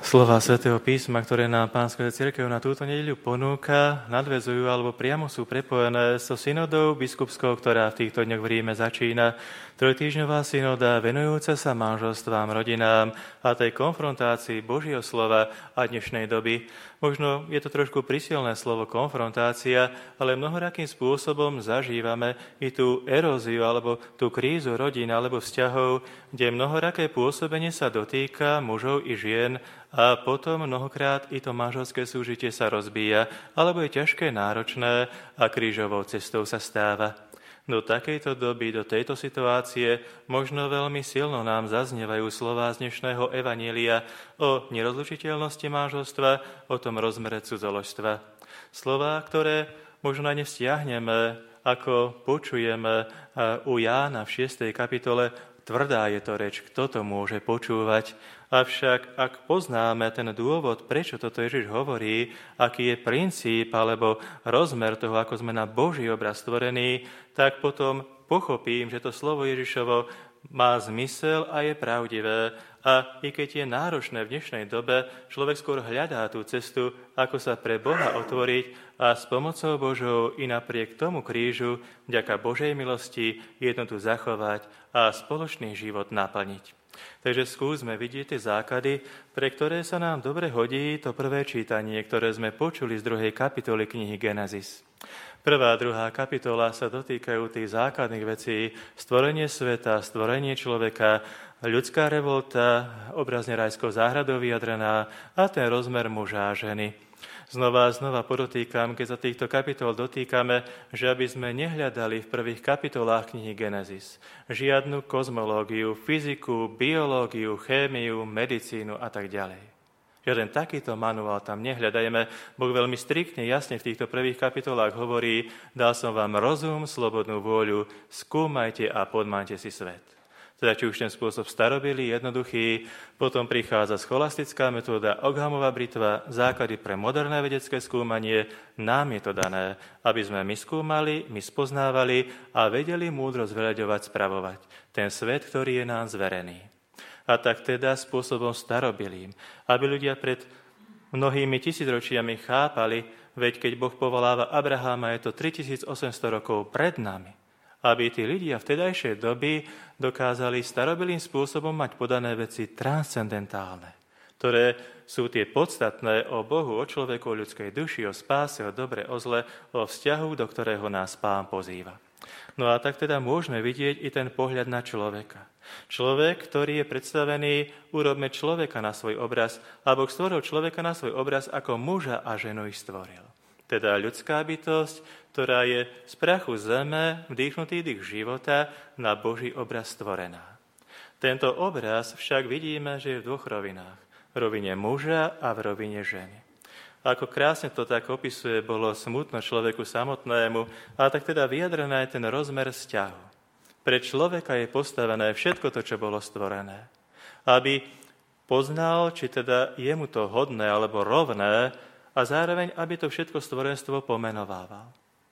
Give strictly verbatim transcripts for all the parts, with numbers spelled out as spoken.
Slová Svätého písma, ktoré nám Pánska cirkev na túto nedeľu ponúka, nadväzujú alebo priamo sú prepojené so synodou biskupskou, ktorá v týchto dňoch v Ríme začína. Trojtýždňová synoda venujúca sa manželstvám, rodinám a tej konfrontácii Božieho slova a dnešnej doby. Možno je to trošku prisilné slovo konfrontácia, ale mnohorakým spôsobom zažívame i tú eróziu alebo tú krízu rodín alebo vzťahov, kde mnohoraké pôsobenie sa dotýka mužov i žien a potom mnohokrát i to manželské súžitie sa rozbíja alebo je ťažké, náročné a krížovou cestou sa stáva. Do takejto doby, do tejto situácie možno veľmi silno nám zaznievajú slová z dnešného evanielia o nerozlučiteľnosti manželstva, o tom rozmere cudzoložstva. Slová, ktoré možno aj nevzťahneme, ako počujeme u Jána v šiestej kapitole. Tvrdá je to reč, kto to môže počúvať. Avšak ak poznáme ten dôvod, prečo toto Ježiš hovorí, aký je princíp alebo rozmer toho, ako sme na Boží obraz stvorení, tak potom pochopím, že to slovo Ježišovo má zmysel a je pravdivé. A i keď je náročné v dnešnej dobe, človek skôr hľadá tú cestu, ako sa pre Boha otvoriť a s pomocou Božou i napriek tomu krížu, vďaka Božej milosti, jednotu zachovať a spoločný život naplniť. Takže skúsme vidieť tie základy, pre ktoré sa nám dobre hodí to prvé čítanie, ktoré sme počuli z druhej kapitoly knihy Genesis. Prvá a druhá kapitola sa dotýkajú tých základných vecí: stvorenie sveta, stvorenie človeka, ľudská revolta, obrazne rajskou záhradou vyjadrená a ten rozmer muža a ženy. Znova a znova podotýkam, keď sa týchto kapitol dotýkame, že aby sme nehľadali v prvých kapitolách knihy Genesis žiadnu kozmológiu, fyziku, biológiu, chémiu, medicínu a tak ďalej. Žiaden takýto manuál tam nehľadajme. Boh veľmi striktne, jasne v týchto prvých kapitolách hovorí: dal som vám rozum, slobodnú vôľu, skúmajte a podmajte si svet. Teda či už ten spôsob starobilý, jednoduchý, potom prichádza scholastická metóda, Ockhamova britva, základy pre moderné vedecké skúmanie. Nám je to dané, aby sme my skúmali, my spoznávali a vedeli múdro zveľaďovať, spravovať ten svet, ktorý je nám zverený. A tak teda spôsobom starobilým, aby ľudia pred mnohými tisícročiami chápali, veď keď Boh povoláva Abraháma, je to tritisícosemsto rokov pred nami, aby tí ľudia vtedajšej doby dokázali starobilým spôsobom mať podané veci transcendentálne, ktoré sú tie podstatné o Bohu, o človeku, o ľudskej duši, o spáse, o dobre, o zle, o vzťahu, do ktorého nás Pán pozýva. No a tak teda môžeme vidieť i ten pohľad na človeka. Človek, ktorý je predstavený, urobme človeka na svoj obraz, a Boh stvoril človeka na svoj obraz, ako muža a ženu ich stvoril. Teda ľudská bytosť, ktorá je z prachu zeme, vdýchnutý dých života, na Boží obraz stvorená. Tento obraz však vidíme, že je v dvoch rovinách. V rovine muža a v rovine ženy. Ako krásne to tak opisuje, bolo smutno človeku samotnému, ale tak teda vyjadrené je ten rozmer vzťahu. Pre človeka je postavené všetko to, čo bolo stvorené. Aby poznal, či teda je mu to hodné alebo rovné, a zároveň, aby to všetko stvorenstvo pomenovával.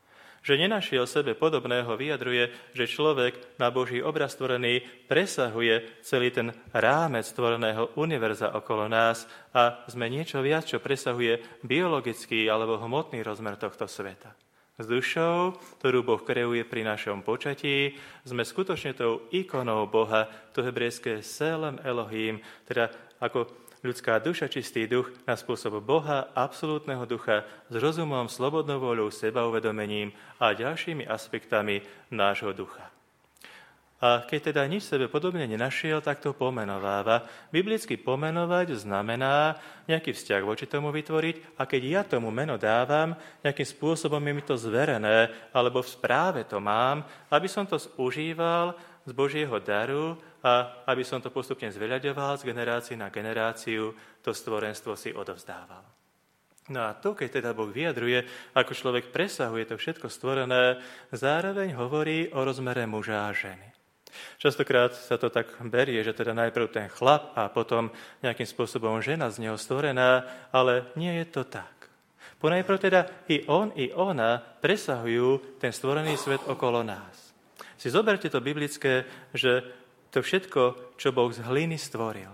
Že nenašiel sebe podobného, vyjadruje, že človek na Boží obraz stvorený presahuje celý ten rámec stvoreného univerza okolo nás a sme niečo viac, čo presahuje biologický alebo hmotný rozmer tohto sveta. S dušou, ktorú Boh kreuje pri našom počatí, sme skutočne tou ikonou Boha, to hebrejské Selem Elohim, teda ako ľudská duša, čistý duch na spôsob Boha, absolútneho ducha, s rozumom, slobodnou voľou, sebauvedomením a ďalšími aspektami nášho ducha. A keď teda nič sebe podobne nenašiel, tak to pomenováva. Biblicky pomenovať znamená nejaký vzťah voči tomu vytvoriť, a keď ja tomu meno dávam, nejakým spôsobom je mi to zverené, alebo v správe to mám, aby som to užíval z Božieho daru a aby som to postupne zveľaďoval z generácie na generáciu, to stvorenstvo si odovzdával. No a to, keď teda Boh vyjadruje, ako človek presahuje to všetko stvorené, zároveň hovorí o rozmere muža a ženy. Častokrát sa to tak berie, že teda najprv ten chlap a potom nejakým spôsobom žena z neho stvorená, ale nie je to tak. Ponajprv teda i on, i ona presahujú ten stvorený svet okolo nás. Si zoberte to biblické, že to všetko, čo Boh z hliny stvoril,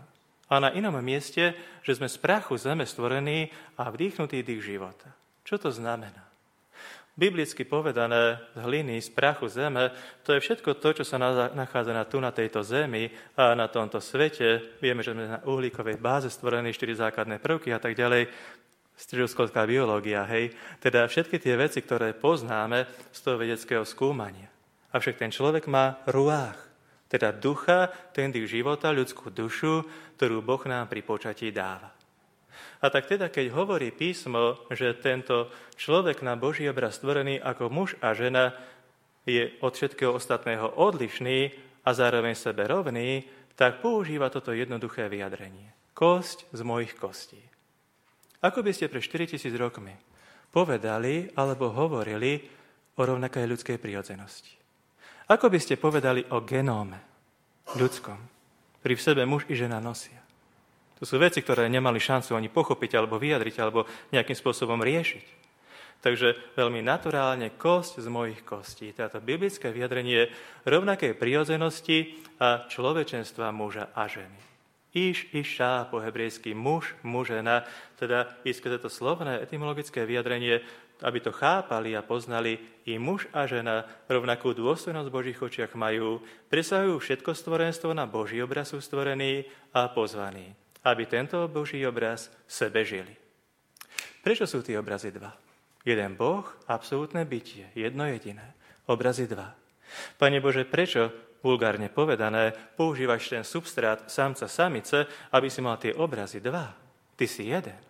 A na inom mieste, že sme z prachu zeme stvorení a vdýchnutý dých života. Čo to znamená? Biblicky povedané, z hliny, z prachu zeme, to je všetko to, čo sa nachádza na, tu na tejto zemi a na tomto svete. Vieme, že sme na uhlíkovej báze stvorení, štyri základné prvky a tak ďalej. Stredoškolská biológia, hej. Teda všetky tie veci, ktoré poznáme z toho vedeckého skúmania. Avšak ten človek má ruách, teda ducha, ten dých života, ľudskú dušu, ktorú Boh nám pri počatí dáva. A tak teda, keď hovorí písmo, že tento človek na Boží obraz stvorený ako muž a žena je od všetkého ostatného odlišný a zároveň sebe rovný, tak používa toto jednoduché vyjadrenie. Kosť z mojich kostí. Ako by ste pre štyritisíc rokmi povedali alebo hovorili o rovnakej ľudskej prirodzenosti? Ako by ste povedali o genóme ľudskom, ktorý v sebe muž i žena nosia? To sú veci, ktoré nemali šancu ani pochopiť, alebo vyjadriť, alebo nejakým spôsobom riešiť. Takže veľmi naturálne kosť z mojich kostí. Táto biblické vyjadrenie rovnakej prirodzenosti a človečenstva muža a ženy. Iš, iša, po hebrejsky muž, mužena, teda i skrze to slovné etymologické vyjadrenie, aby to chápali a poznali, i muž a žena rovnakú dôstojnosť v Božích očiach majú, presahujú všetko stvorenstvo, na Boží obraz sú stvorení a pozvaní, aby tento Boží obraz v sebe žili. Prečo sú tie obrazy dva? Jeden Boh, absolútne bytie, jedno jediné. Obrazy dva. Pane Bože, prečo, vulgárne povedané, používaš ten substrát samca samice, aby si mal tie obrazy dva? Ty si jeden.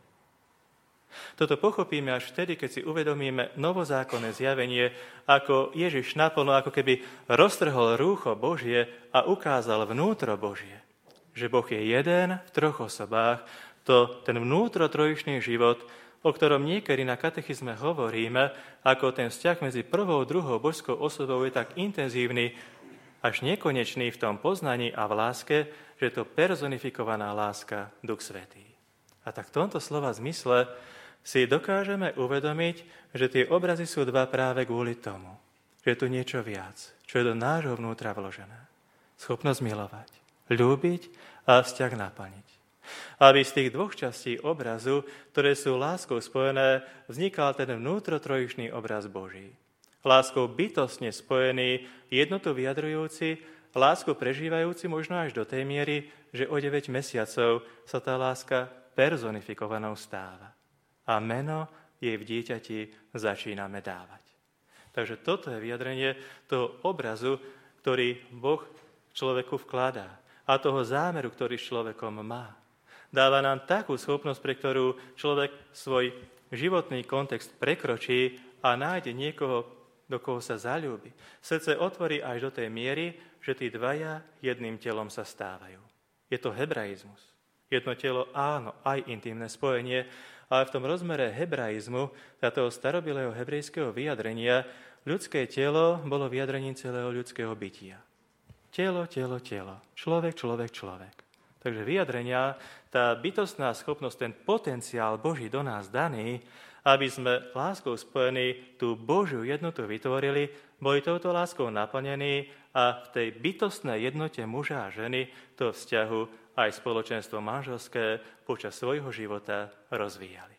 Toto pochopíme až vtedy, keď si uvedomíme novozákonné zjavenie, ako Ježiš naplno, ako keby roztrhol rúcho Božie a ukázal vnútro Božie. Že Boh je jeden v troch osobách, to ten vnútro trojičný život, o ktorom niekedy na katechizme hovoríme, ako ten vzťah medzi prvou a druhou božskou osobou je tak intenzívny, až nekonečný v tom poznaní a v láske, že je to personifikovaná láska, Duch Svätý. A tak v tomto slova zmysle si dokážeme uvedomiť, že tie obrazy sú dva práve kvôli tomu, že je tu niečo viac, čo je do nášho vnútra vložené. Schopnosť milovať, ľúbiť a vzťah naplniť. Aby z tých dvoch častí obrazu, ktoré sú láskou spojené, vznikal ten vnútrotrojičný obraz Boží. Láskou bytostne spojený, jednotu vyjadrujúci, lásku prežívajúci možno až do tej miery, že o deväť mesiacov sa tá láska personifikovanou stáva. A meno jej v dieťati začíname dávať. Takže toto je vyjadrenie toho obrazu, ktorý Boh človeku vkladá a toho zámeru, ktorý s človekom má. Dáva nám takú schopnosť, pre ktorú človek svoj životný kontext prekročí a nájde niekoho, do koho sa zaľúbi. Srdce otvorí až do tej miery, že tí dvaja jedným telom sa stávajú. Je to hebraizmus. Jedno telo, áno, aj intimné spojenie, ale v tom rozmere hebraizmu, toho starobilého hebrejského vyjadrenia, ľudské telo bolo vyjadrením celého ľudského bytia. Telo, telo, telo. Človek, človek, človek. Takže vyjadrenia, tá bytostná schopnosť, ten potenciál Boží do nás daný, aby sme láskou spojení tú Božiu jednotu vytvorili, boli touto láskou naplnení a v tej bytostnej jednote muža a ženy to vzťahu aj spoločenstvo manželské počas svojho života rozvíjali.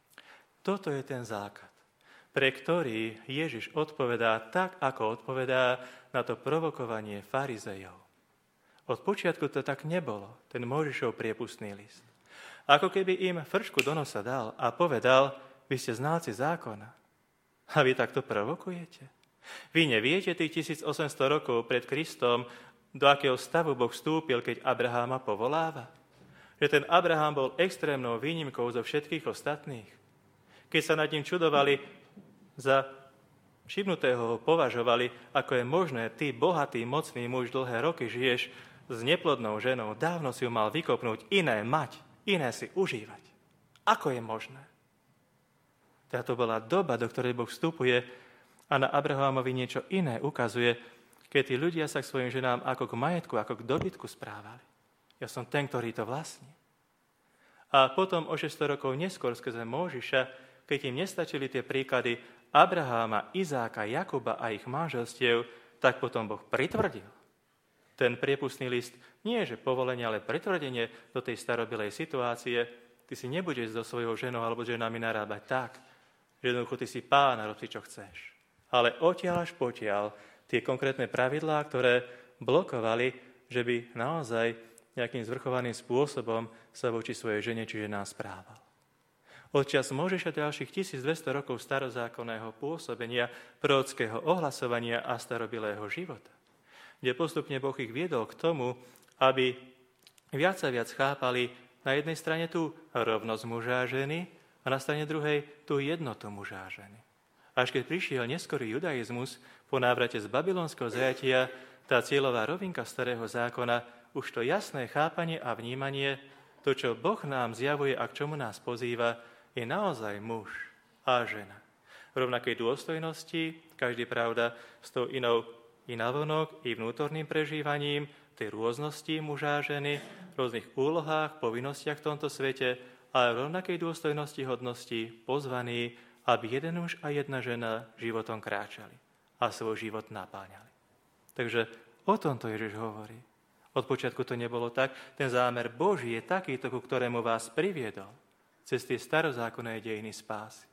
Toto je ten základ, pre ktorý Ježiš odpovedá tak, ako odpovedá na to provokovanie farizejov. Od počiatku to tak nebolo, ten Mojžišov priepustný list. Ako keby im frčku do nosa dal a povedal, vy ste znalci zákona a vy takto provokujete. Vy neviete tých tisícosemsto rokov pred Kristom, do akého stavu Boh vstúpil, keď Abraháma povoláva? Že ten Abraham bol extrémnou výnimkou zo všetkých ostatných. Keď sa nad ním čudovali, za všimnutého ho považovali, ako je možné, ty, bohatý, mocný muž, dlhé roky žiješ s neplodnou ženou, dávno si ju mal vykopnúť, iné mať, iné si užívať. Ako je možné? Táto bola doba, do ktorej Boh vstupuje a na Abrahámovi niečo iné ukazuje, keď tí ľudia sa k svojim ženám ako k majetku, ako k dobytku správali. Ja som ten, ktorý to vlastní. A potom o šesťsto rokov neskôr skrze Mojžiša, keď im nestačili tie príklady Abraháma, Izáka, Jakuba a ich manželstiev, tak potom Boh pritvrdil. ten priepustný list nie je, že povolenie, ale pretvrdenie do tej starobilej situácie. Ty si nebudeš so svojou ženou alebo ženami narábať tak, že jednoducho ty si pán a rob si, čo chceš. Ale odtiaľ až potiaľ tie konkrétne pravidlá, ktoré blokovali, že by naozaj nejakým zvrchovaným spôsobom sa voči svojej žene či ženám správal. Odčas Mojžiša ďalších tisícdvesto rokov starozákonného pôsobenia, prorockého ohlasovania a starobilého života, kde postupne Boh ich viedol k tomu, aby viac a viac chápali na jednej strane tú rovnosť muža a ženy a na strane druhej tú jednotu muža a ženy. Až keď prišiel neskorý judaizmus po návrate z babylonského zajatia, tá cieľová rovinka starého zákona, už to jasné chápanie a vnímanie, to, čo Boh nám zjavuje a k čomu nás pozýva, je naozaj muž a žena. V rovnakej dôstojnosti, každý pravda s tou inou i navonok, i vnútorným prežívaním tej rôznosti muža a ženy, v rôznych úlohách, povinnostiach v tomto svete, ale v rovnakej dôstojnosti hodnosti pozvaní, aby jeden muž a jedna žena životom kráčali a svoj život napáňali. Takže o tomto Ježiš hovorí. Od počiatku to nebolo tak. Ten zámer Boží je takýto, ku ktorému vás priviedol cez tie starozákonné dejiny spásy.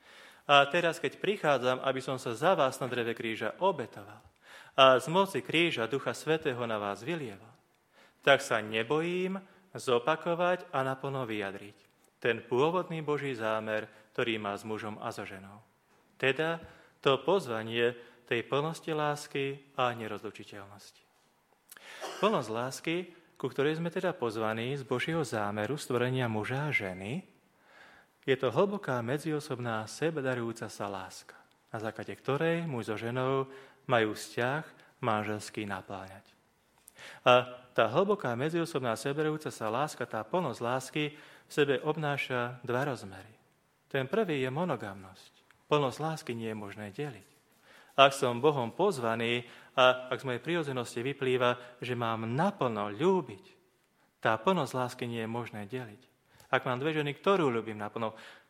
A teraz, keď prichádzam, aby som sa za vás na dreve kríža obetoval a z moci kríža Ducha Svätého na vás vylieval, tak sa nebojím zopakovať a naplno vyjadriť ten pôvodný Boží zámer, ktorý má s mužom a so ženou. Teda to pozvanie tej plnosti lásky a nerozlučiteľnosti. Plnosť lásky, ku ktorej sme teda pozvaní z Božieho zámeru stvorenia muža a ženy, je to hlboká medziosobná sebadarujúca sa láska, na základe ktorej muž so ženou majú vzťah manželský napláňať. A tá hlboká medziosobná sebadarujúca sa láska, tá plnosť lásky v sebe obnáša dva rozmery. Ten prvý je monogamnosť. Plnosť lásky nie je možné deliť. Ak som Bohom pozvaný a ak z mojej prirodzenosti vyplýva, že mám naplno ľúbiť, tá plnosť lásky nie je možné deliť. Ak mám dve ženy, ktorú ľúbim naplno,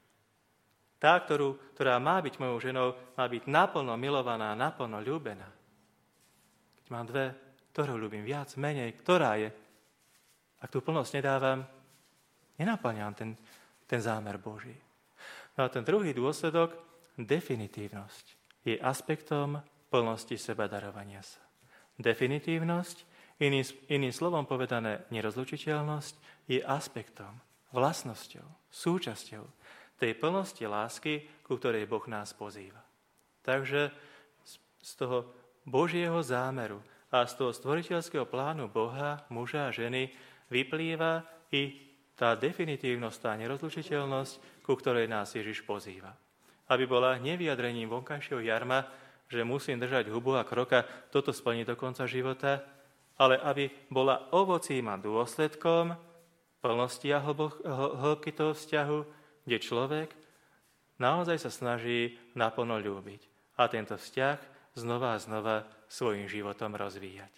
tá, ktorú, ktorá má byť mojou ženou, má byť naplno milovaná, naplno ľúbená. Keď mám dve, ktorú ľúbim viac, menej, ktorá je. Ak tú plnosť nedávam, nenaplňam ten, ten zámer Boží. No a ten druhý dôsledok, definitívnosť, je aspektom plnosti sebadarovania sa. Definitívnosť, iným, iným slovom povedané nerozlučiteľnosť, je aspektom, vlastnosťou, súčasťou tej plnosti lásky, ku ktorej Boh nás pozýva. Takže z toho Božieho zámeru a z toho stvoriteľského plánu Boha, muža a ženy vyplýva i tá definitívnosť, tá nerozlučiteľnosť, ku ktorej nás Ježiš pozýva. Aby bola nevyjadrením vonkajšieho jarma, že musím držať hubu a kroka, toto splniť do konca života, ale aby bola ovocím a dôsledkom plnosti a hĺbky toho vzťahu, kde človek naozaj sa snaží naplno ľúbiť a tento vzťah znova a znova svojim životom rozvíjať.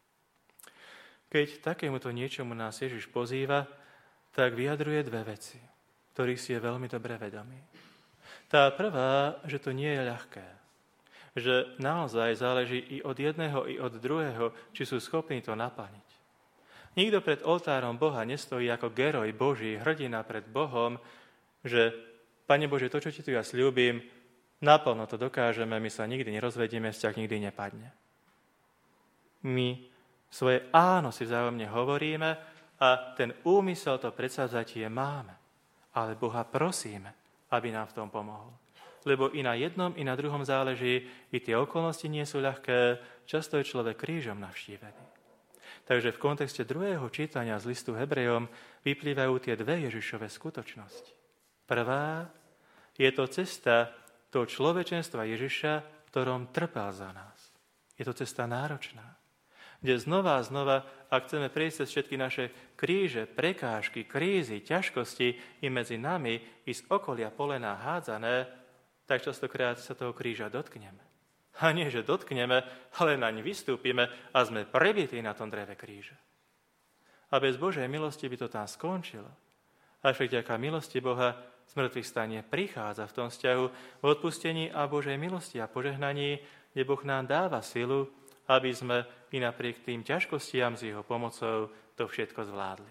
Keď takémuto niečomu nás Ježiš pozýva, tak vyjadruje dve veci, ktorých si je veľmi dobre vedomý. Tá prvá, že to nie je ľahké, že naozaj záleží i od jedného, i od druhého, či sú schopní to naplniť. Nikto pred oltárom Boha nestojí ako geroj Boží, hrdina pred Bohom, že Pane Bože, to, čo ti tu ja sľúbim, naplno to dokážeme, my sa nikdy nerozvedieme, vzťah nikdy nepadne. My svoje áno si vzájomne hovoríme a ten úmysel, to predsavzatie máme. Ale Boha prosíme, aby nám v tom pomohol. Lebo i na jednom, i na druhom záleží, i tie okolnosti nie sú ľahké, často je človek krížom navštívený. Takže v kontexte druhého čítania z listu Hebrejom vyplývajú tie dve Ježišove skutočnosti. Prvá je to cesta toho človečenstva Ježiša, v ktorom trpel za nás. Je to cesta náročná, kde znova a znova, ak chceme prejsť cez všetky naše kríže, prekážky, krízy, ťažkosti i medzi nami, i z okolia polená hádzané, tak častokrát sa toho kríža dotkneme. A nie, že dotkneme, ale naň vystúpime a sme prebití na tom dreve kríža. A bez Božej milosti by to tam skončilo. Až vďaka milosti Boha smrtvých stanie prichádza v tom vzťahu v odpustení a Božej milosti a požehnaní, kde Boh nám dáva silu aby sme i napriek tým ťažkostiam s jeho pomocou to všetko zvládli.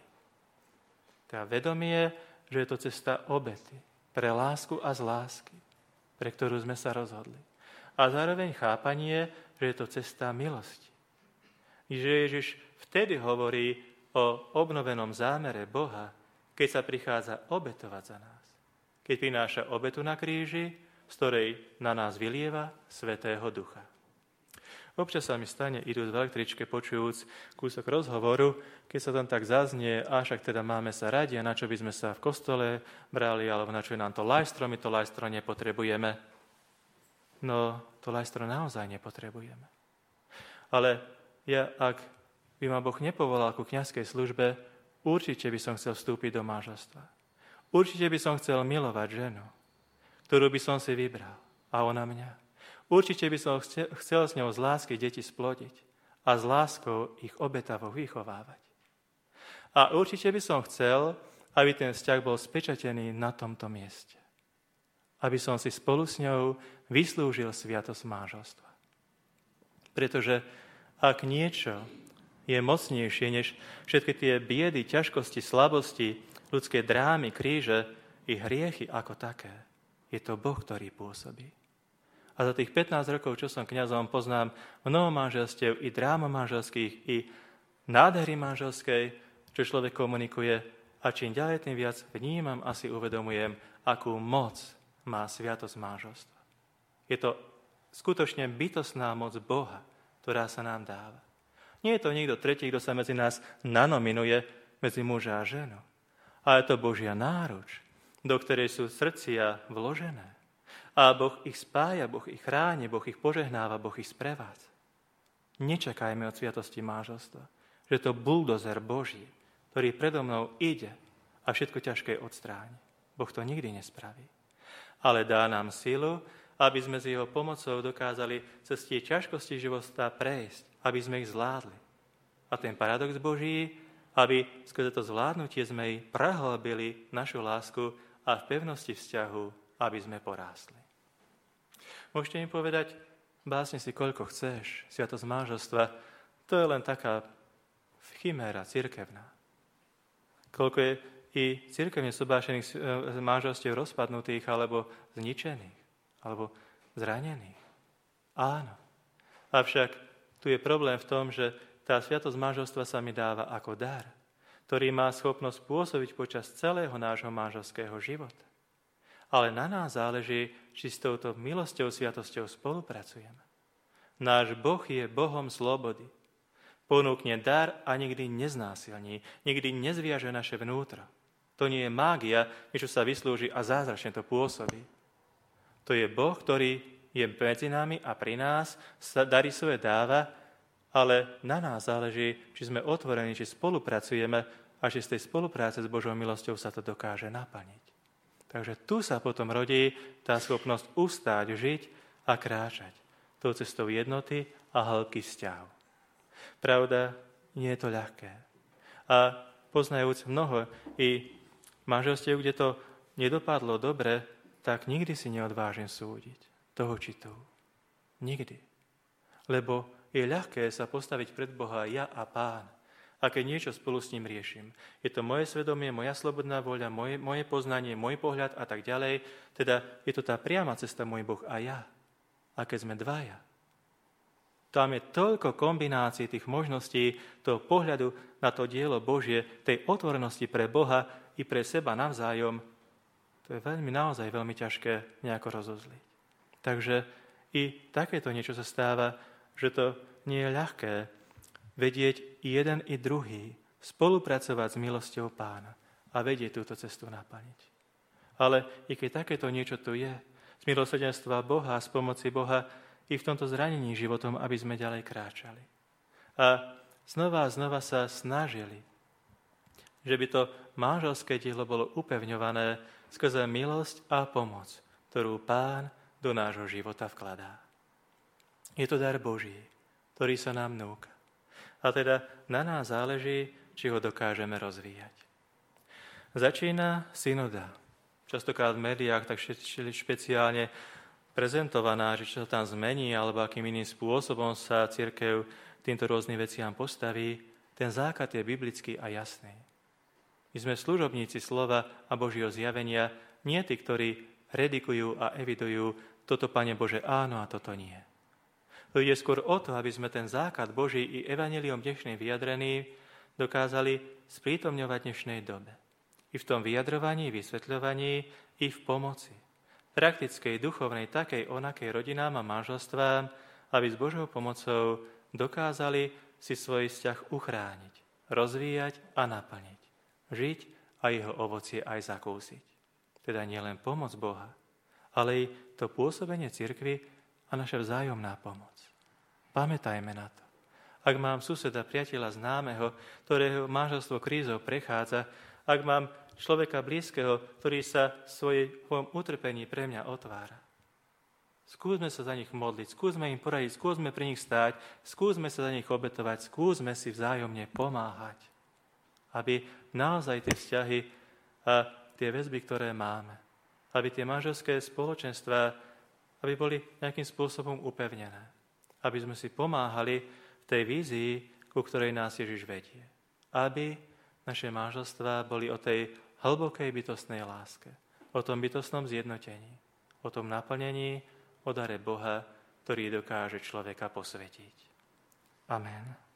Tá vedomie, že je to cesta obety pre lásku a z lásky, pre ktorú sme sa rozhodli. A zároveň chápanie, že je to cesta milosti. I že Ježiš vtedy hovorí o obnovenom zámere Boha, keď sa prichádza obetovať za nás. Keď prináša obetu na kríži, z ktorej na nás vylieva Svätého Ducha. Občas sa mi stane, idúc v električke, počujúc kúsok rozhovoru, keď sa tam tak zaznie, a však teda máme sa radi, a na čo by sme sa v kostole brali, alebo na čo je nám to lajstro, my to lajstro nepotrebujeme. No, to lajstro naozaj nepotrebujeme. Ale ja, ak by ma Boh nepovolal ku kňazskej službe, určite by som chcel vstúpiť do manželstva. Určite by som chcel milovať ženu, ktorú by som si vybral, a ona mňa. Určite by som chcel s ňou z lásky deti splodiť a s láskou ich obetavo vychovávať. A určite by som chcel, aby ten vzťah bol spečatený na tomto mieste. Aby som si spolu s ňou vyslúžil sviatosť manželstva. Pretože ak niečo je mocnejšie než všetky tie biedy, ťažkosti, slabosti, ľudské drámy, kríže i hriechy ako také, je to Boh, ktorý pôsobí. A za tých pätnásť rokov, čo som kňazom, poznám mnoho manželstiev, i dráma manželských, i nádhery manželskej, čo človek komunikuje. A čím ďalej, tým viac vnímam a si uvedomujem, akú moc má sviatosť manželstva. Je to skutočne bytostná moc Boha, ktorá sa nám dáva. Nie je to niekto tretí, kto sa medzi nás nanominuje, medzi muža a ženu. Ale je to Božia náruč, do ktorej sú srdcia vložené. A Boh ich spája, Boh ich chráni, Boh ich požehnáva, Boh ich sprevádza. Nečakajme od sviatosti manželstva, že to buldozer Boží, ktorý predo mnou ide a všetko ťažké odstráni. Boh to nikdy nespraví. Ale dá nám silu, aby sme s jeho pomocou dokázali cez tie ťažkosti života prejsť, aby sme ich zvládli. A ten paradox Boží, aby skrze to zvládnutie sme jej prehlbili našu lásku a v pevnosti vzťahu, aby sme porástli. Môžete mi povedať, básne si koľko chceš, sviatosť manželstva, to je len taká chiméra cirkevná. Koľko je i cirkevne sobášených manželstiev rozpadnutých, alebo zničených, alebo zranených. Áno. Avšak tu je problém v tom, že tá sviatosť manželstva sa mi dáva ako dar, ktorý má schopnosť pôsobiť počas celého nášho manželského života. Ale na nás záleží, či s touto milosťou, sviatosťou spolupracujeme. Náš Boh je Bohom slobody. Ponúkne dar a nikdy neznásilní, nikdy nezviaže naše vnútro. To nie je mágia, niečo sa vyslúži a zázračne to pôsobí. To je Boh, ktorý je medzi nami a pri nás, sa dary svoje dáva, ale na nás záleží, či sme otvorení, či spolupracujeme a či z tej spolupráce s Božou milosťou sa to dokáže naplniť. Takže tu sa potom rodí tá schopnosť ustáť, žiť a kráčať tou cestou jednoty a hĺbky vzťahu. Pravda, nie je to ľahké. A poznajúc mnoho i manželstiev, kde to nedopadlo dobre, tak nikdy si neodvážim súdiť toho či toho. Nikdy. Lebo je ľahké sa postaviť pred Boha ja a Pán. A keď niečo spolu s ním riešim. Je to moje svedomie, moja slobodná voľa, moje, moje poznanie, môj pohľad a tak ďalej. Teda je to tá priama cesta môj Boh a ja. A keď sme dvaja, tam je toľko kombinácií tých možností, toho pohľadu na to dielo Božie, tej otvorenosti pre Boha i pre seba navzájom. To je veľmi, naozaj veľmi ťažké nejako rozozliť. Takže i takéto niečo sa stáva, že to nie je ľahké vedieť i jeden, i druhý, spolupracovať s milosťou Pána a vedieť túto cestu naplniť. Ale i keď takéto niečo tu je, z milosrdenstva Boha, z pomoci Boha, i v tomto zranení životom, aby sme ďalej kráčali. A znova a znova sa snažili, že by to manželské dielo bolo upevňované skrze milosť a pomoc, ktorú Pán do nášho života vkladá. Je to dar Boží, ktorý sa nám núka. A teda na nás záleží, či ho dokážeme rozvíjať. Začína synoda. Častokrát v médiách, tak špeciálne prezentovaná, že čo sa tam zmení, alebo akým iným spôsobom sa cirkev týmto rôznym veciam postaví, ten základ je biblický a jasný. My sme služobníci slova a Božieho zjavenia, nie tí, ktorí redikujú a evidujú toto, Pane Bože, áno a toto nie. To ide skôr o to, aby sme ten základ Boží i evanjeliom dnešnej vyjadrený dokázali sprítomňovať dnešnej dobe. I v tom vyjadrovaní, vysvetľovaní, i v pomoci. Praktickej, duchovnej, takej, onakej rodinám a manželstvám, aby s Božou pomocou dokázali si svoj vzťah uchrániť, rozvíjať a naplniť. Žiť a jeho ovocie aj zakúsiť. Teda nielen pomoc Boha, ale i to pôsobenie cirkvi a naša vzájomná pomoc. Pamätajme na to. Ak mám suseda, priateľa, známeho, ktorého manželstvo krízou prechádza, ak mám človeka blízkeho, ktorý sa v svojom utrpení pre mňa otvára. Skúsme sa za nich modliť, skúsme im poradiť, skúsme pri nich stáť, skúsme sa za nich obetovať, skúsme si vzájomne pomáhať, aby naozaj tie vzťahy a tie väzby, ktoré máme, aby tie manželské spoločenstvá, aby boli nejakým spôsobom upevnené, aby sme si pomáhali v tej vízii, ku ktorej nás Ježiš vedie. Aby naše manželstvá boli o tej hlbokej bytostnej láske, o tom bytostnom zjednotení, o tom naplnení, o dare Boha, ktorý dokáže človeka posvetiť. Amen.